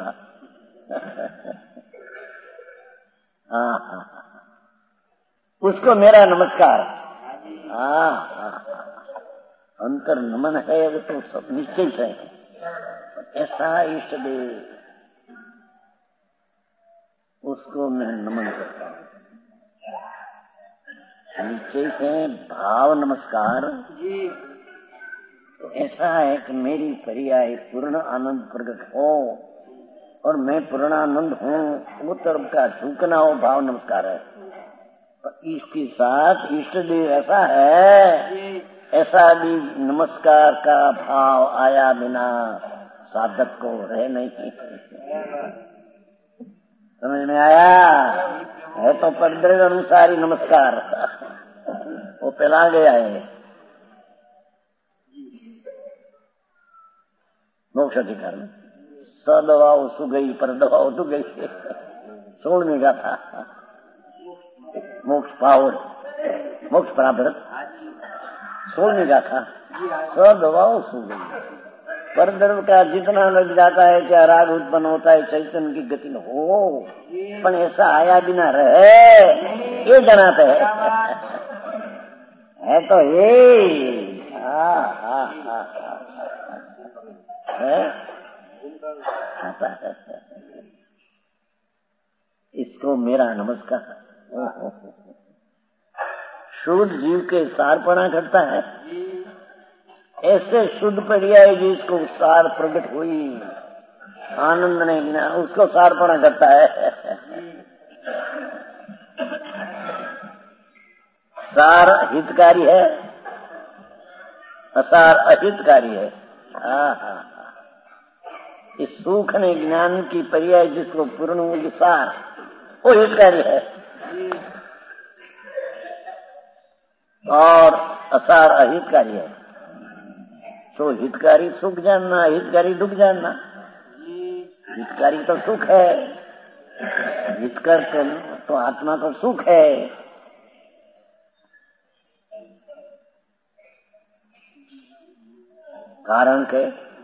हाँ हाँ उसको मेरा नमस्कार। हाँ हाँ अंतर नमन है तो सब निश्चय से ऐसा इष्ट देव उसको मैं नमन करता हूँ निश्चय से भाव नमस्कार। तो ऐसा है कि मेरी पर्याय पूर्ण आनंद प्रकट हो और मैं पूर्ण आनंद हूँ, वो तरफ का झुकना हो भाव नमस्कार है। इसके साथ इष्ट देव ऐसा है, ऐसा भी नमस्कार का भाव आया बिना साधक को रह नहीं। समझ में आया? है तो परिद्रव्य अनुसार ही नमस्कार, वो पहला गया है मोक्ष अधिकार में। स दवाओ सु गई पर दवाओ तो गई, सोलहवीं गाथा मोक्ष पावर मोक्ष प्राप्त सोलहवीं गाथा स दवाओ सु गई। पर द्रव्य का जितना लग जाता है क्या राग उत्पन्न होता है चैतन्य की गति में हो, पर ऐसा आया बिना रहे ये जनाते है, है तो ये हाँ हाँ हाँ है आता है। इसको मेरा नमस्कार। शुद्ध जीव के सारपणा करता है, ऐसे शुद्ध पर्याय जिसको सार प्रकट हुई आनंद ने बिना उसको सारपणा करता है। सार हितकारी है, असार अहितकारी है। हाँ हाँ इस सुख ने ज्ञान की पर्याय जिसको पूर्ण सार वो हितकारी है और असार अहितकारी है। तो हितकारी सुख जानना, हितकारी दुख जानना। हितकारी तो सुख है, हितकर तो आत्मा तो सुख है। कारण के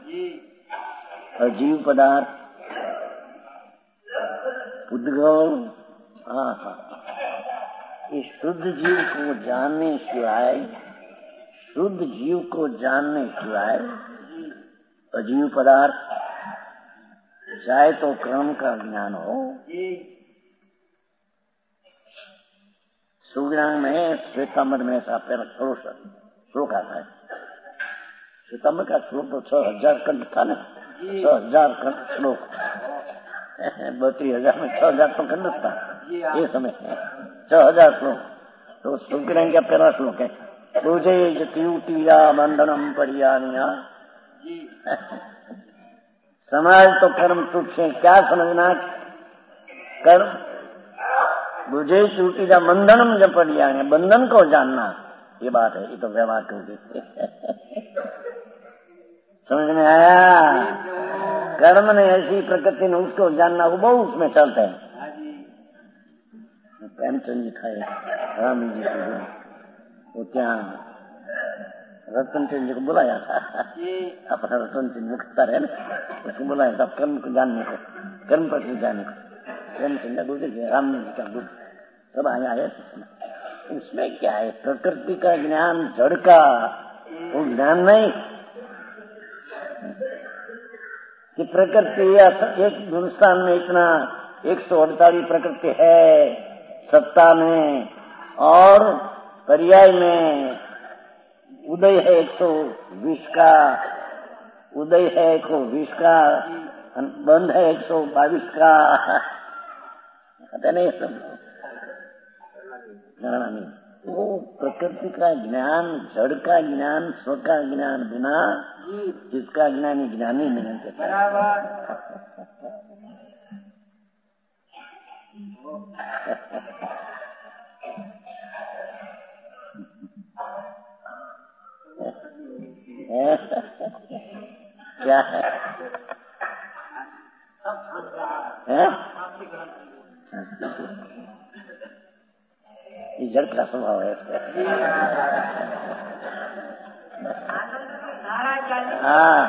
अजीव पदार्थ उद्गम इस शुद्ध जीव को जानने सिवाय शुद्ध जीव को जानने सिवाय अजीव पदार्थ चाहे तो क्रम का ज्ञान हो। सुज्ञान में श्वेतांबर में ऐसा श्लोक आता है। श्वेतांबर का श्लोक तो छह हजार कंठ था ना, छह हजार कंठ श्लोक बत्तीस हजार में छह हजार तो कंठ था ये समय, छह हजार श्लोक। तो सुज्ञान का पहला श्लोक है तुझे जतिया बंधनम परियानिया। समाज तो कर्म तुझसे क्या समझना, कर्म बुझे चूटी जा बंधनम जब परियानिया, बंधन को जानना ये बात है। ये तो व्यवहार क्योंकि समझ में आया। कर्म ने ऐसी प्रकृति ने उसको जानना, वो बहुत उसमें चलते हैं। प्रेमचंद जी खाए राम जी को वो क्या रतन चंद जी को बुलाया था, अपना रतन चंद मुख्तार है ना, उसको बुलाया था कर्म को जानने को, कर्म पर जानने को। प्रेमचंद गुजर गया, राम जी का गुजर, सब आया आया समय। उसमें क्या है, प्रकृति का ज्ञान जड़ का वो ज्ञान नहीं कि प्रकृति एक हिंदुस्तान में इतना एक सौ अड़तालीस प्रकृति है सत्ता में, और पर्याय में उदय है एक सौ बीस का, उदय है एक सौ बीस का, बंद है एक सौ बाईस का। नहीं सब नहीं, वो प्रकृति का ज्ञान, जड़ का ज्ञान, स्व का ज्ञान बिना जिसका ज्ञानी ज्ञानी नहीं कहता। क्या है, है? ये जड़ का स्वभाव है। हाँ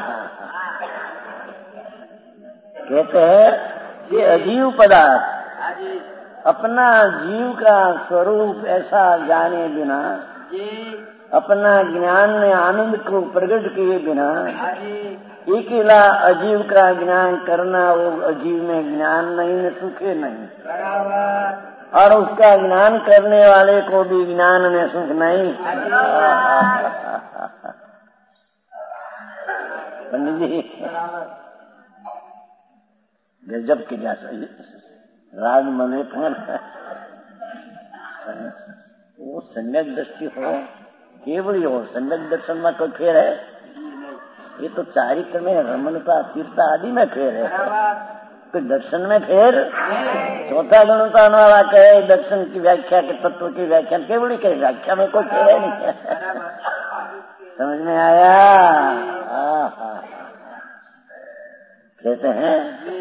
कहते हैं कि अजीव पदार्थ अपना जीव का स्वरूप ऐसा जाने बिना, अपना ज्ञान में आनंद को प्रकट किए बिना अकेला अजीव का ज्ञान करना, वो अजीव में ज्ञान नहीं में सुखे नहीं, और उसका ज्ञान करने वाले को भी ज्ञान में सुख नहीं। पंडित जी गजब की जैसा राज मने वो सम्यक दृष्टि हो, केवल हो, सम्यक दर्शन में कोई फेर है? ये तो चारित्र में, रमणता, तीर्थता आदि में फेर है, कोई दर्शन में फेर? चौथा गुणता वाला कहे दर्शन की व्याख्या के तत्व की व्याख्या, केवल के व्याख्या में कोई फेर नहीं। समझ में आया? कहते हैं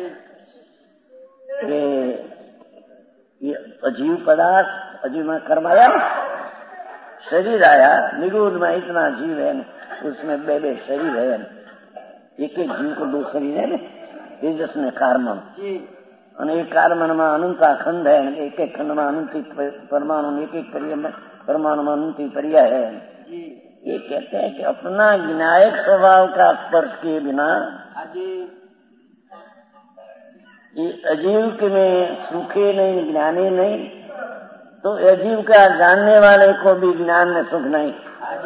कि ये अजीव पदार्थ, अजीव में कर्म आया, शरीर आया, निगूढ़ में इतना जीव है, उसमें बे बे शरीर है, एक एक जीव को दो शरीर है, तेजस ने कार्मन, અને એ કારમનમાં અનંતા ખંડ है, एक एक खंड में अनंत परमाणु, एक एक परमाणु में अनंत पर्याय है। ये कहते हैं कि अपना विनायक स्वभाव का स्पर्श किए बिना ये अजीव के में सुखे नहीं, ज्ञानी नहीं, तो अजीव का जानने वाले को भी ज्ञान में सुख नहीं।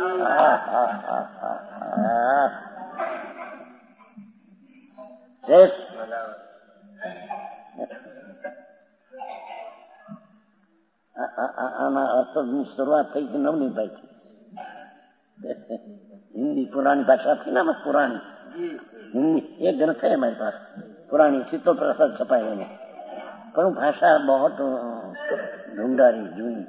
આના અર્થની શરૂઆત થઈ હતી નવની ભાઈ, હિન્દી પુરાણી ભાષા થી ને પુરાણી हिंदी ये ग्रंथ है हमारे पास, पुरानी चित्तो प्रसाद छपाए हुए, पर भाषा बहुत ढूंढारी, जूनी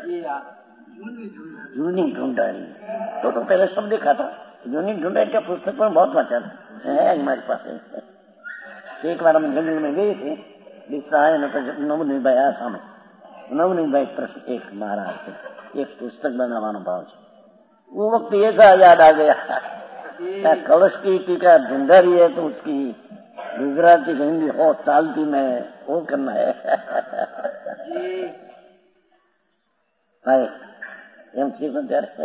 जूनी ढूंढारी। तो तो पहले सब देखा था, जूनी ढूंढारी का पुस्तक में बहुत वाचा था, है हमारे पास है। एक बार हम जंगल में गए थे, नवनीत भाई आसाम नवनीत भाई प्रश्न एक महाराज थे, एक पुस्तक बनावानो भाव છે। वो वक्त ऐसा याद आ गया, कलश की टीका ढूंढारी है तो उसकी गुजराती हिंदी हो चालती में वो करना है। भाई एम चीज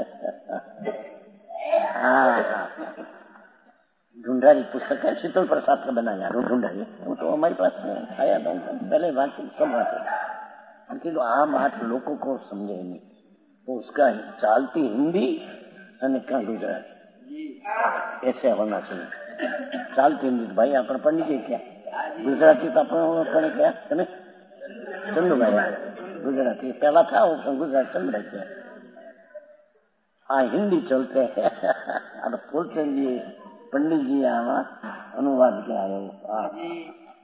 ढूंढारी पुस्तक है, शीतल प्रसाद का बनाया ढूंढारी, वो तो हमारे पास आया था, पहले वांचे सब वांचे, किंतु आम आठ लोगों को समझे नहीं, तो उसका चालती हिंदी અને क्या गुजराती ऐसे होना चाहिए। चालती हिंदी भाई अपन पढ़नी चाहिए क्या, गुजराती तो अपन क्या તમે चंदू भाई गुजराती पहला था, वो गुजराती चंद्र क्या, हाँ हिंदी चलते हैं। अब बोलते जी पंडित जी आवा अनुवाद क्या है,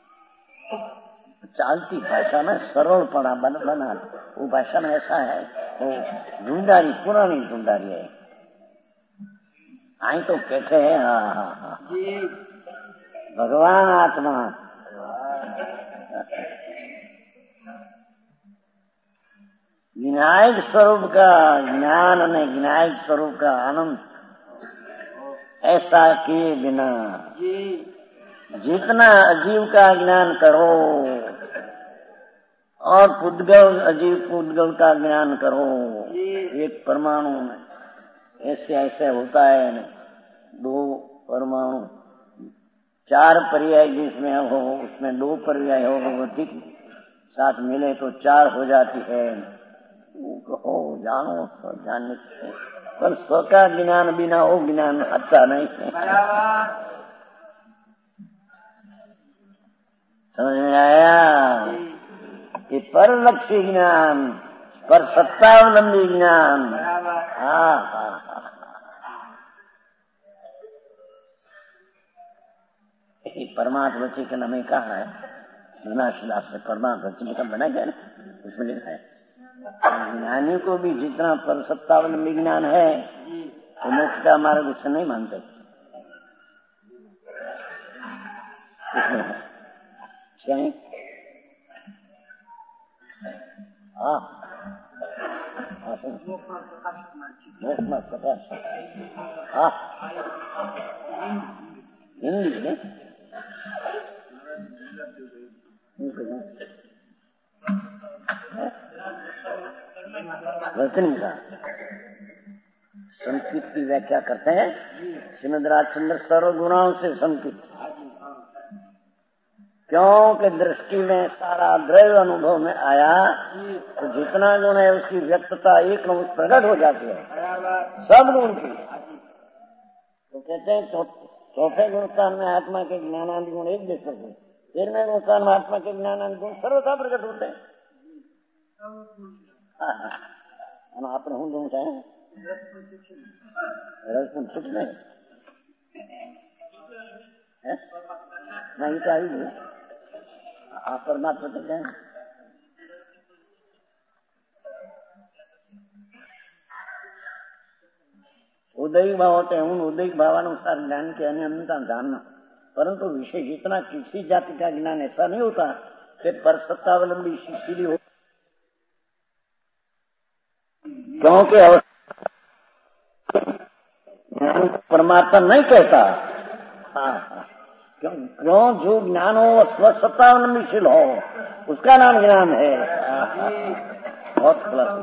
चालती भाषा में सरलपना बन बना, वो भाषा में ऐसा है, वो ढूंढारी पुरानी ढूंढारी है। आई तो कहते हैं हाँ हाँ हाँ भगवान आत्मा विनायक स्वरूप का ज्ञान और विनायक स्वरूप का आनंद ऐसा किए बिना जितना अजीव का ज्ञान करो और पुद्गल अजीव पुद्गल का ज्ञान करो, एक परमाणु में ऐसे ऐसे होता है, दो परमाणु चार पर्याय जिसमें हो उसमें दो पर्याय हो, वो ठीक साथ मिले तो चार हो जाती है। हो जानो तो जानने पर स्व का ज्ञान बिना वो ज्ञान अच्छा नहीं है। समझ में आया? ये परलक्षी ज्ञान, पर सत्तावलंबी ज्ञान, हाँ हाँ हाँ परमात्मा बच्चे का नाम कहा है, विनाशिला से परमात्मा बच्चे का बना गया ना, उसमें लिखा है ज्ञानी को भी जितना पर सत्तावलंबी ज्ञान है तो मोक्ष का मार्ग उससे नहीं मानते। उसमें है क्या? हाँ प्रकाश हाँ हिंदी में वचन का संस्कृत की व्याख्या करते हैं श्रीमद राजचंद्र सर्वगुणाओं से संस्कृत, क्योंकि दृष्टि में सारा द्रव्य अनुभव में आया तो जितना गुण है उसकी व्यक्तता एक न प्रकट हो जाती है, सब गुण की। तो कहते हैं चौथे गुण स्थान में आत्मा के ज्ञानादि गुण एक जैसे थे, तेरहवें गुण स्थान में आत्मा के ज्ञानादि गुण सर्वथा प्रकट होते हैं। आपने हूँ गुण चाहे रसपुन कुछ नहीं नहीं तो आई आप परमात्मा तो क्या उदयिक भाव होते हैं, उन उदयिक भावानुसार ज्ञान के अन्य अन्यता जानना, परंतु विषय जितना किसी जाति का ज्ञान ऐसा नहीं होता कि पर सत्तावलंबी सीधी हो, क्योंकि ज्ञान परमात्मा नहीं कहता। हाँ हाँ क्यों क्यों जो ज्ञान हो स्वसत्तावलंबीशील हो उसका नाम ज्ञान है। बहुत खुलासा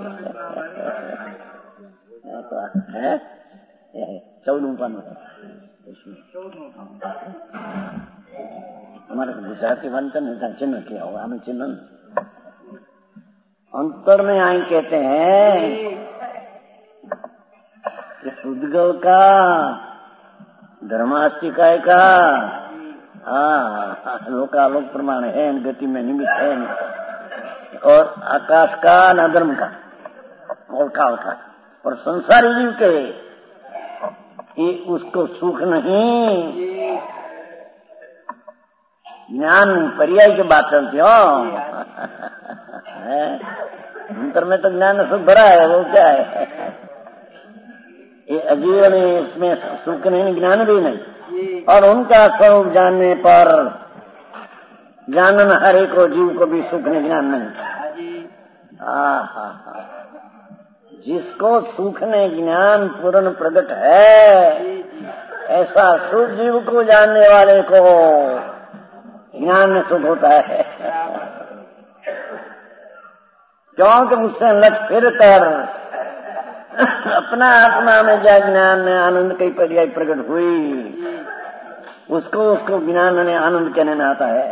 है चौदह पान हमारे गुजराती वंचन चिन्ह किया होगा, हमें चिन्ह अंतर में आई कहते हैं कि उद्गव का धर्मास्तिकाय का हाँ लोकालोक प्रमाण है, गति में निमित्त है, और आकाश का न धर्म का और काल का, और संसारी जीव के ये उसको सुख नहीं ज्ञान पर्याय की बात चलती हो। अंतर में तो ज्ञान सुख भरा है, वो क्या है? ये अजीवन है, इसमें सुख नहीं, ज्ञान भी नहीं। और उनका स्वरूप जानने पर जानन हरे को जीव को भी सुख नहीं, ज्ञान नहीं। आहा, जिसको सुख ने ज्ञान पूर्ण प्रकट है, ऐसा शुद्ध जीव को जानने वाले को ज्ञान में सुख होता है। क्योंकि उससे लट फिर कर अपना आत्मा में जा ज्ञान में आनंद की पर्याय प्रकट हुई, उसको उसको ज्ञान ने आनंद कहने में आता है।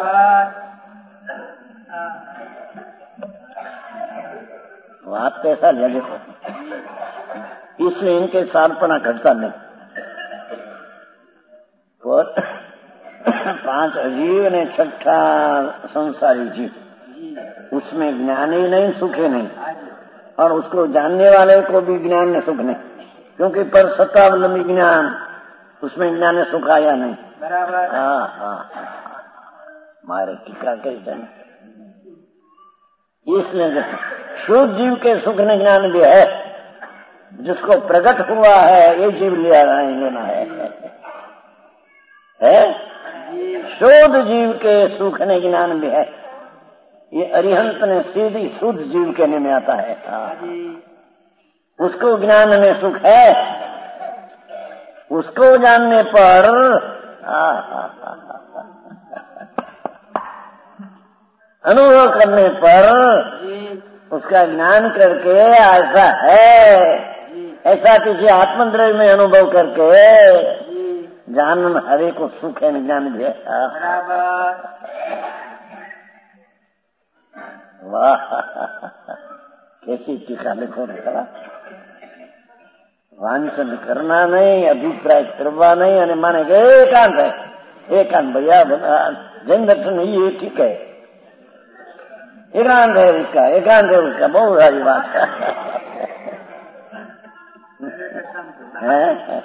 बात तो ऐसा लगे, इसलिए इनके साधपना घटता नहीं। और पांच अजीव ने छठा संसारी जीव, उसमें ज्ञान ही नहीं, सुख ही नहीं, और उसको जानने वाले को भी ज्ञान में सुख नहीं, क्योंकि पर सत्तावलंबी ज्ञान, उसमें ज्ञान में सुख आया नहीं। बराबर। हाँ हाँ, मारे टीका कैसे, इसलिए शुद्ध जीव के सुख ने ज्ञान भी है, जिसको प्रकट हुआ है ये जीव लिया लेना है, है? शुद्ध जीव के सुख ने ज्ञान भी है, ये अरिहंत ने सीधी शुद्ध जीव कहने में आता है। उसको ज्ञान में सुख है, उसको जानने पर अनुभव करने पर उसका ज्ञान करके ऐसा है, ऐसा किसी आत्मद्रव्य में अनुभव करके जानन हरे को सुख है, ज्ञान भी है। वाह, कैसी टीका लिखो निकला। वांछन करना नहीं, अभिप्राय करवा नहीं, અને माने के एकांत है, एकांत भैया जैन दर्शन ये ठीक है, एकांत है उसका, एकांत है उसका, बहुत सारी बात है।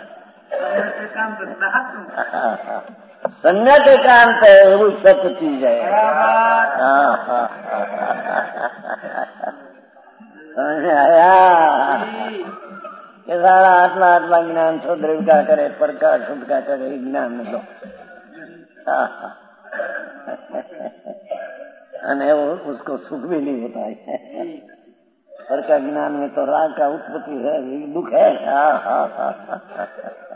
संन्यास एकांत है, वो सत्य चीज है। समझ में आया कि सारा आत्मा आत्मा ज्ञान शुद्ध का करे, पर का शुद्ध का करे, ज्ञान में दो अने वो उसको सुख भी नहीं होता है। पर का ज्ञान में तो राग का उत्पत्ति है, दुख है। हा, हा, हा, हा।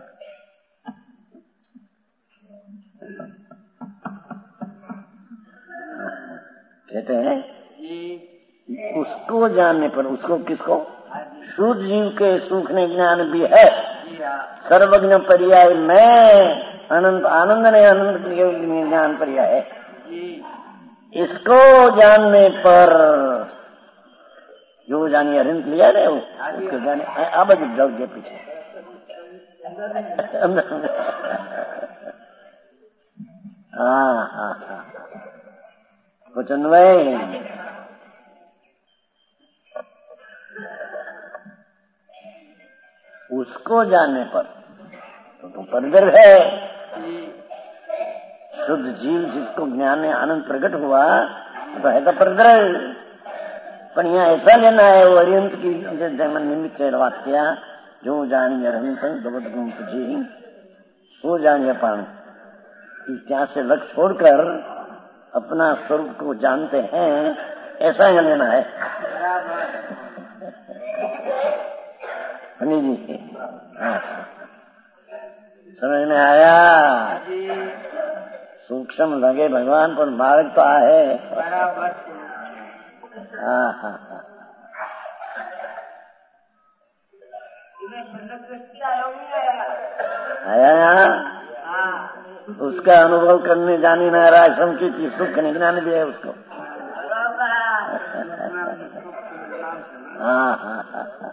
कहते हैं उसको जानने पर, उसको किसको? शुद्ध जीव के सुख ने ज्ञान भी है, सर्वज्ञ पर्याय में अनंत आनंद ने अनंत के ज्ञान पर्याय है। इसको जानने पर जो जानिए अरिंद लिया रहे वो, उसको जाने अब जाओ जे पीछे हाँ हाँ हाँ कुछ अन्वय उसको जानने पर तो, तो परदर है। शुद्ध जीव जिसको ज्ञान में आनंद प्रकट हुआ तो है तो परदर, पर यहाँ ऐसा लेना है वो अरियंत की जन्म निमित्त वाक्या जो जानिए अरहंत जगत गुण जी सो जानिए पान, क्या से लक्ष्य छोड़कर अपना स्वरूप को जानते हैं, ऐसा ही लेना है। हनी जी हाँ। समझ में आया? सूक्ष्म लगे भगवान पर मार्ग तो है। हाँ हाँ हाँ आया यहाँ उसका अनुभव करने जानी ना आश्रम की चीज सुख निगरानी भी है उसको। हाँ हाँ हाँ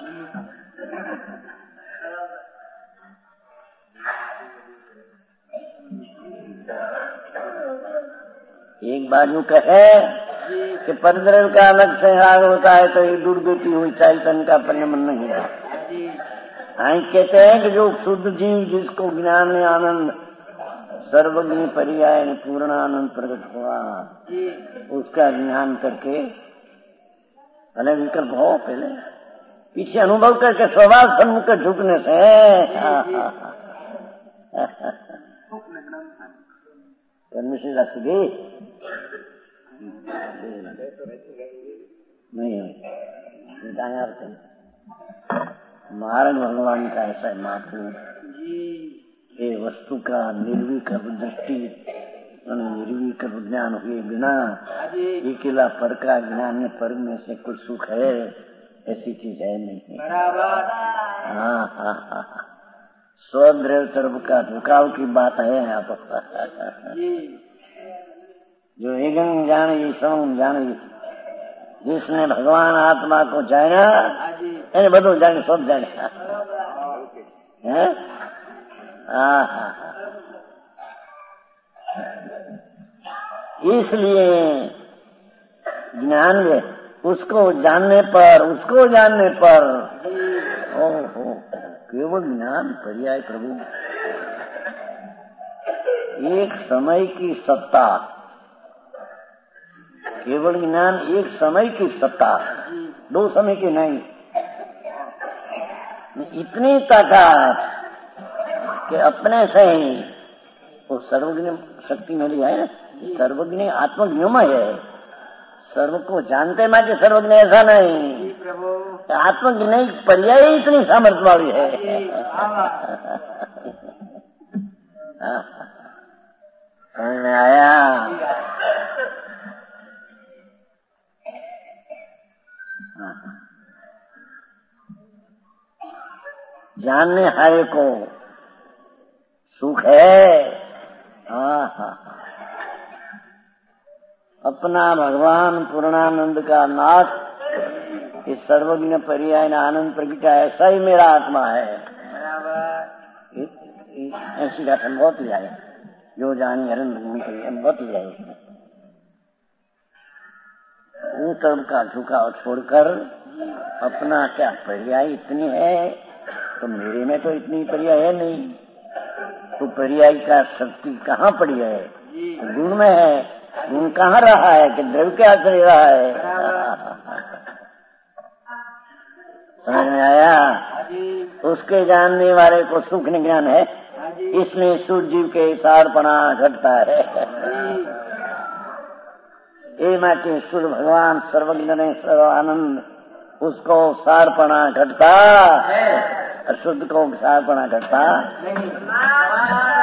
एक बार यूं कहे कि परद्रव्य का अलग से राग होता है तो ये दुर्गति हुई चैतन्य का परिणमन नहीं है। आई कहते हैं कि जो शुद्ध जीव जिसको ज्ञान में आनंद सर्वज्ञ पर्याय पूर्णानंद प्रकट हुआ, उसका ज्ञान करके भले विकल्प हो, पहले पीछे अनुभव करके स्वभाव सम्मुख झुकने से परमेश्वर राशि दे नहीं महाराज भगवान का ऐसा है महापुरुष, ये वस्तु का निर्विकल्प दृष्टि निर्विकल्प ज्ञान हुए बिना अकेला पर का ज्ञान में पर में से कुछ सुख है, ऐसी चीज है नहीं। हाँ हाँ हाँ स्वद्रव तरफ का झुकाव की बात है यहाँ पर। जो एकम जाने सम जाने, जिसने भगवान आत्मा को जाना એને બધું જાણે, सब जाने है। हाँ हाँ इसलिए ज्ञान है, उसको जानने पर उसको जानने पर ओ हो केवल ज्ञान पर्याय प्रभु एक समय की सत्ता, केवल ज्ञान एक समय की सत्ता, दो समय की नहीं। इतनी ताकत कि अपने से ही वो सर्वज्ञ शक्ति मिली है ना, सर्वज्ञ आत्मज्ञमय है, सर्व को जानते माटे सर्वज्ञ ऐसा नहीं, आत्मज्ञ नहीं पर्याय इतनी सामर्थ्य वाली है। समझ में आया? जानने हारे को सुख है। हाँ हाँ अपना भगवान पूर्णानंद का नाथ इस सर्वज्ञ पर्याय न आनंद प्रगटा, ऐसा ही मेरा आत्मा है। ऐसी घटना बहुत ही आए, जो जानी हरण बहुत ही आए। उसमें उन तरफ का झुकाव छोड़कर अपना क्या पर्याय इतनी है, तो मेरे में तो इतनी पर्याय है नहीं। तो पर्याय का शक्ति कहाँ पड़ी है? गुण में है। गुण कहाँ रहा है कि द्रव्य के आश्रय रहा है? समझ में आया? उसके जानने वाले को सुख ज्ञान है, इसलिए शुद्ध जीव के सारपना घटता है। ये माटी शुद्ध भगवान सर्वज्ञ ने सर्वानंद, उसको सारपना घटता, अशुद्ध को सारपना घटता।